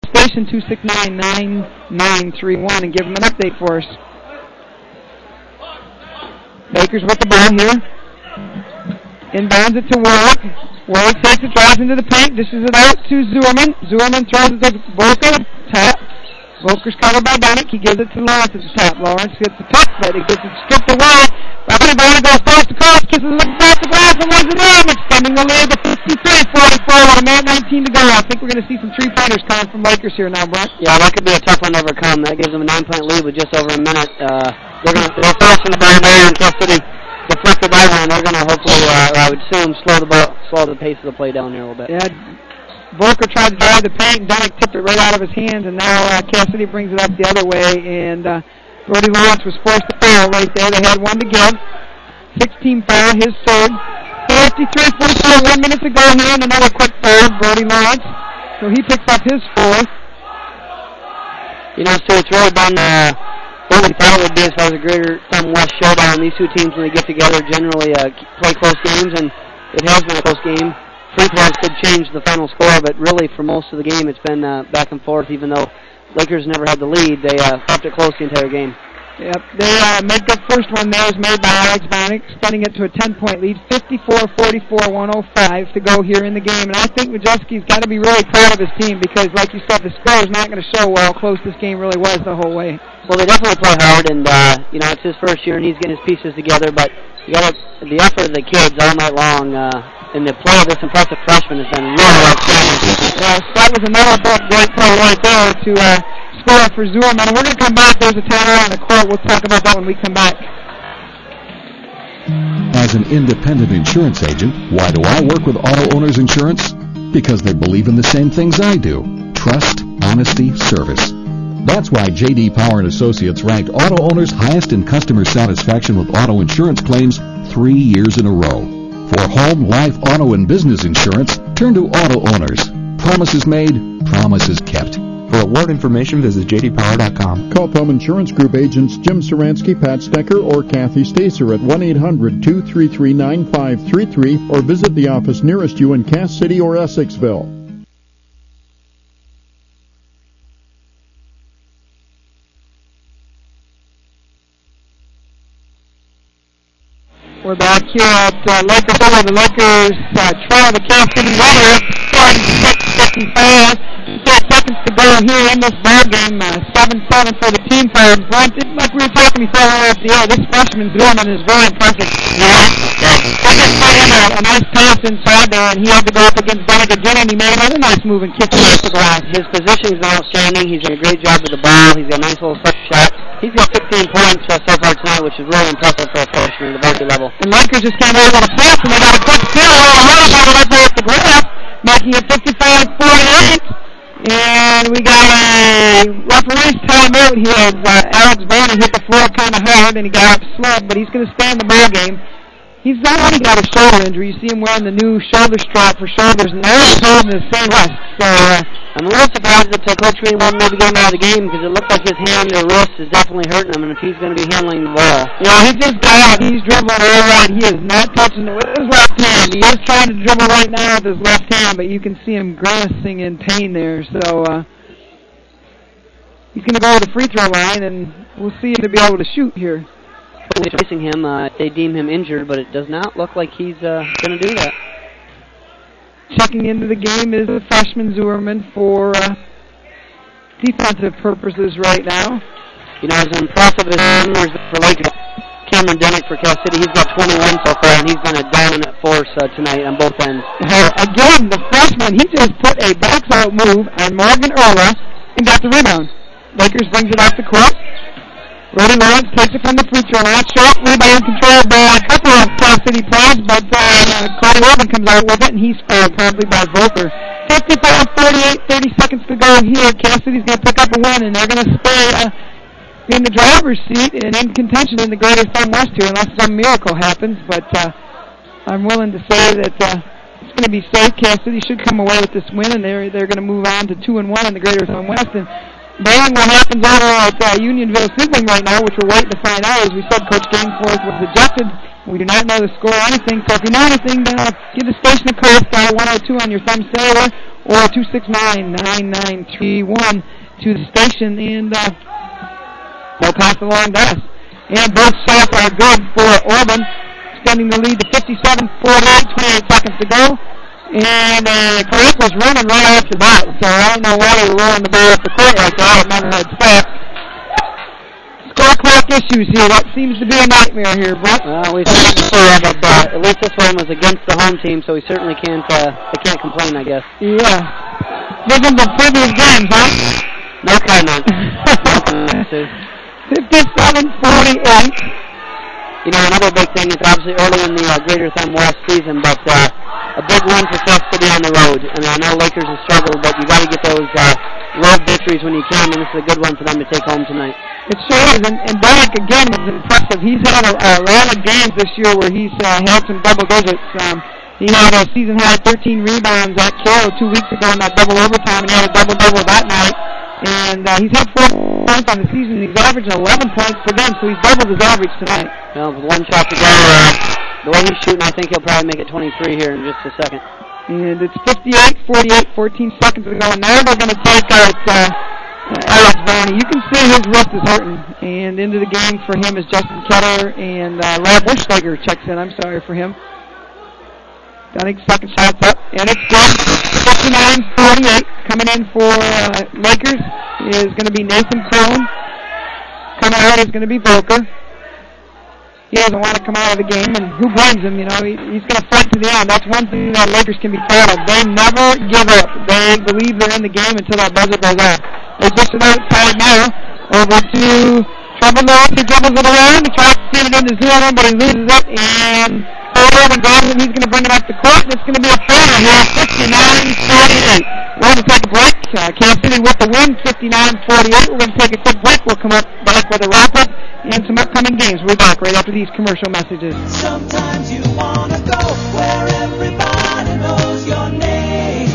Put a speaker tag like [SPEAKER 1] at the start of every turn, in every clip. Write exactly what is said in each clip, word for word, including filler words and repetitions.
[SPEAKER 1] station, two six nine, nine nine three one, and give them an update for us. Bakers with the ball here. Inbounds it to Warwick. Warwick takes it, drives into the paint, dishes it out to Zurman. Zurman throws it to Volker. Top. Volker's covered by Donick. He gives it to Lawrence at the top. Lawrence gets the touch, but he gets it stripped away. Everybody goes first across, kisses it across the glass, and wins it in. Extending the lead to fifty-three forty-four with a minute nineteen to go. I think we're going to see some three-pointers coming from Lakers here now, Brent.
[SPEAKER 2] Yeah, that could be a tough one to overcome. That gives them a nine-point lead with just over a minute. Uh, they're going to they're forcing the ball there in Trust City. Deflected by one. They're going to hopefully, uh, I would assume, slow the ball, slow the pace of the play down here a little bit.
[SPEAKER 1] Yeah, Volker tried to drive the paint, and Donick tipped it right out of his hands, and now uh, Cassidy brings it up the other way, and uh, Brody Lawrence was forced to foul right there. They had one to give. sixteen foul, his third. fifty-three forty-four, one minute to go here, and another quick foul, Brody Lawrence. So he picks up his fourth.
[SPEAKER 2] You know, so it's really been uh, what we thought it would be as far as a greater Thumb West showdown. These two teams, when they get together, generally uh, play close games, and it has been a close game. Free throws could change the final score, but really for most of the game it's been uh, back and forth. Even though Lakers never had the lead, they uh, kept it close the entire game.
[SPEAKER 1] Yep, they uh, made the first one there was made by Alex Donick, extending it to a ten-point lead, fifty-four forty-four, one oh five to go here in the game. And I think Majewski's got to be really proud of his team because, like you said, the score is not going to show how close this game really was the whole way.
[SPEAKER 2] Well, they definitely play hard, and uh, you know it's his first year, and he's getting his pieces together. But you got the effort of the kids all night long. Uh, And the play of this impressive freshman has been really outstanding.
[SPEAKER 1] Well, that was another great play right there to uh, score for Zurman. We're going to come back. There's a timeout on the court. We'll talk about that when we come back.
[SPEAKER 3] As an independent insurance agent, why do I work with Auto Owners Insurance? Because they believe in the same things I do. Trust, honesty, service. That's why J D Power and Associates ranked Auto Owners highest in customer satisfaction with auto insurance claims three years in a row. For home, life, auto, and business insurance, turn to Auto Owners. Promises made, promises kept.
[SPEAKER 4] For award information, visit j d power dot com.
[SPEAKER 5] Call Thumb Insurance Group agents Jim Saransky, Pat Stecker, or Kathy Stacer at one eight hundred, two three three, nine five three three or visit the office nearest you in Cass City or Essexville.
[SPEAKER 1] We're back here at uh, Lakers over. The Lakers uh, trail the Cass City Weather forty-six fifty-five. Four seconds to go here in this ball game. Uh, seven seven for the team for Brent. Like we were talking before we were off the air, this freshman Zurman is very impressive. Yeah. They just put in a, a nice pass inside there, and he had to go up against Donick again, and he made another nice move and kicked it off the glass.
[SPEAKER 2] His position is outstanding. He's doing a great job with the ball. He's got a nice little set shot. He's got fifteen points uh, so far tonight, which is really impressive for a freshman at the varsity level.
[SPEAKER 1] And Lakers just can't hold on a pass, and they got a quick steal all around about it up there at the glass, making it fifty-five forty-eight. And we got a referee's timeout here as uh, Alex Varney hit the floor kind of hard, and he got up slow, but he's going to stay in the ball game. He's already got a shoulder injury. You see him wearing the new shoulder strap for shoulders, and they're holding the same rest. So uh,
[SPEAKER 2] I'm a little surprised that uh, Coach Green won't maybe get him out of the game because it looked like his hand or wrist is definitely hurting him, and if he's going to be handling the ball.
[SPEAKER 1] You know, he just got out. He's dribbling all right. He is not touching it with his left hand. He is trying to dribble right now with his left hand, but you can see him grimacing in pain there. So uh, he's going to go to the free throw line, and we'll see if he'll be able to shoot here.
[SPEAKER 2] Facing him, uh, they deem him injured, but it does not look like he's uh, going to do that.
[SPEAKER 1] Checking into the game is the freshman Zurman for uh, defensive purposes right now.
[SPEAKER 2] You know, as impressive as numbers for Lakers, Cameron Donick for Cass City, he's got twenty-one so far, and he's been a dominant force uh, tonight on both ends.
[SPEAKER 1] Uh, again, the freshman, he just put a box-out move on Morgan Erla and got the rebound. Lakers brings it off the court. Brody Lawrence takes it from the free throw line. Short rebound controlled by a couple of Cass City players, but uh, Cody Orban comes out with it, and he's fouled probably by Volker. fifty-five forty-eight, thirty seconds to go here. Cass City's going to pick up a win, and they're going to stay uh, in the driver's seat and in contention in the Greater Thumb West here, unless some miracle happens. But uh, I'm willing to say that uh, it's going to be safe. Cass City should come away with this win, and they're they're going to move on to two and one in the Greater Thumb West. And bearing what happens over at uh, Unionville Sibling right now, which we're waiting to find out, as we said, Coach Gainforth was ejected. We do not know the score or anything, so if you know anything, then uh, give the station a call, star one oh two on your thumb cellular, or two six nine, nine nine three one to the station, and uh, they'll pass it along to us. And both shots are good for Orban, extending the lead to fifty-seven forty-eight, twenty-eight seconds to go. And uh, Clark was running right after that, so I don't know why they were rolling the ball up the court like that. It might have had stopped. Score clock issues here. That seems to be a nightmare here, Brett.
[SPEAKER 2] Well, we certainly yeah, but uh, at least this one was against the home team, so we certainly can't uh, they can't complain, I guess.
[SPEAKER 1] Yeah. Different than previous games, huh?
[SPEAKER 2] No comment. No comment.
[SPEAKER 1] fifty-seven forty-eight.
[SPEAKER 2] You know, another big thing is obviously early in the uh, Greater Thumb West season, but uh, a big win for Cass City on the road. I mean, I know Lakers have struggled, but you got to get those uh, road victories when you can, and this is a good one for them to take home tonight.
[SPEAKER 1] It sure is, and, and Derek, again, is impressive. He's had a, a lot of games this year where he's uh, had some double digits. Um, he had a season-high thirteen rebounds at Carroll two weeks ago in that double overtime, and he had a double-double that night. And uh, he's had four points on the season. He's averaging eleven points per game, so he's doubled his average tonight.
[SPEAKER 2] Well, with one shot to go, uh, the way he's shooting, I think he'll probably make it twenty-three here in just a second.
[SPEAKER 1] And it's fifty-eight forty-eight, fourteen seconds to go. And now they're going to take out uh, uh, Alex Varney. You can see his wrist is hurting. And into the game for him is Justin Ketter, and uh, Rob Bushleger checks in. I'm sorry for him. Dunning, second shot's up, and it's good. fifty-nine forty-eight. Coming in for uh, Lakers is going to be Nathan Crone. Coming out is going to be Volker. He doesn't want to come out of the game, and who blames him? You know, he, he's going to fight to the end. That's one thing that Lakers can be proud of. They never give up. They believe they're in the game until that buzzer goes off. They push it outside now. Over to Trouble Lewis. He dribbles it around. He tries to steal it into zero, but he loses it, and Orban grabs it. He's going to bring it up the court, and it's going to be a corner here, fifty-nine forty-eight. We're going to take a break. Uh, Kansas City with the win, fifty-nine forty-eight. We're going to take a quick break. We'll come up back with a wrap-up and some upcoming games. We'll be back right after these commercial messages.
[SPEAKER 6] Sometimes you want to go where everybody knows your name.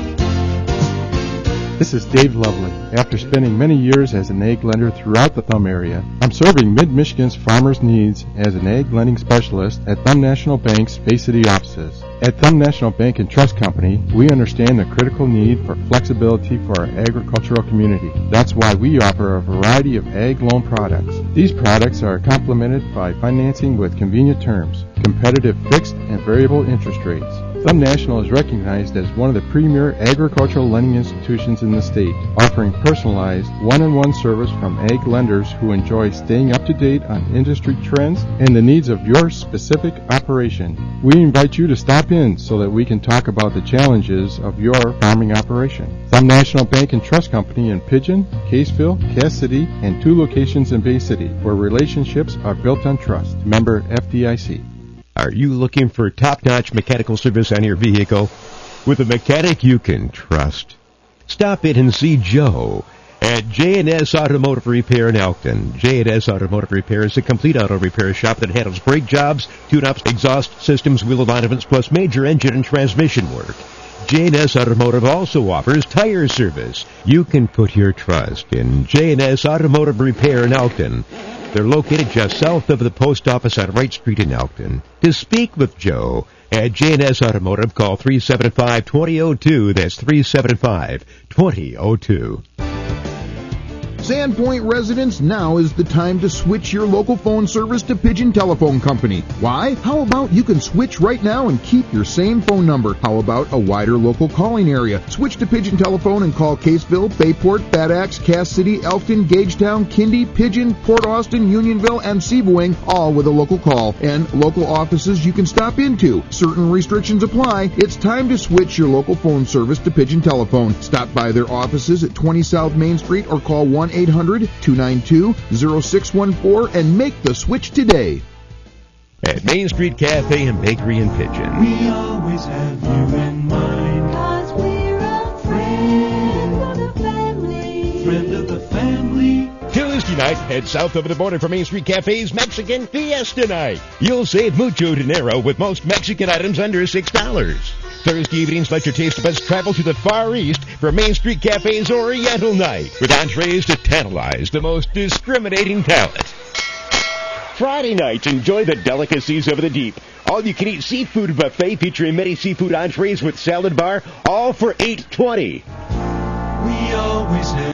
[SPEAKER 7] This is Dave Lovely. After spending many years as an egg lender throughout the Thumb area, I'm serving Mid-Michigan's farmers' needs as an egg lending specialist at Thumb National Bank's Bay City offices. At Thumb National Bank and Trust Company, we understand the critical need for flexibility for our agricultural community. That's why we offer a variety of ag loan products. These products are complemented by financing with convenient terms, competitive fixed and variable interest rates. Thumb National is recognized as one of the premier agricultural lending institutions in the state, offering personalized, one-on-one service from ag lenders who enjoy staying up to date on industry trends and the needs of your specific operation. We invite you to stop in so that we can talk about the challenges of your farming operation. Thumb National Bank and Trust Company in Pigeon, Caseville, Cass City, and two locations in Bay City, where relationships are built on trust. Member F D I C.
[SPEAKER 8] Are you looking for top-notch mechanical service on your vehicle? With a mechanic you can trust. Stop in and see Joe at J and S Automotive Repair in Elkton. J and S Automotive Repair is a complete auto repair shop that handles brake jobs, tune-ups, exhaust systems, wheel alignments, plus major engine and transmission work. J and S Automotive also offers tire service. You can put your trust in J and S Automotive Repair in Elkton. They're located just south of the post office on Wright Street in Elkton. To speak with Joe at J and S Automotive, call three seven five, two zero zero two. That's three seven five, two zero zero two.
[SPEAKER 9] Sandpoint residents, now is the time to switch your local phone service to Pigeon Telephone Company. Why? How about you can switch right now and keep your same phone number? How about a wider local calling area? Switch to Pigeon Telephone and call Caseville, Bayport, Bad Axe, Cass City, Elkton, Gagetown, Kindy, Pigeon, Port Austin, Unionville, and Seaboing, all with a local call. And local offices you can stop into. Certain restrictions apply. It's time to switch your local phone service to Pigeon Telephone. Stop by their offices at twenty South Main Street or call one eight hundred, two nine two, zero six one four and make the switch today.
[SPEAKER 8] At Main Street Cafe and Bakery in Pigeon.
[SPEAKER 6] We always have you in mind. 'Cause we're a friend of the family. Friend of the family.
[SPEAKER 8] Tuesday night, head south over the border for Main Street Cafe's Mexican Fiesta Night. You'll save mucho dinero with most Mexican items under six dollars. Thursday evenings, let your taste buds travel to the Far East for Main Street Cafe's Oriental Night, with entrees to tantalize the most discriminating palate. Friday nights, enjoy the delicacies of the deep All-you-can-eat seafood buffet featuring many seafood entrees with salad bar, all for eight twenty.
[SPEAKER 6] We always have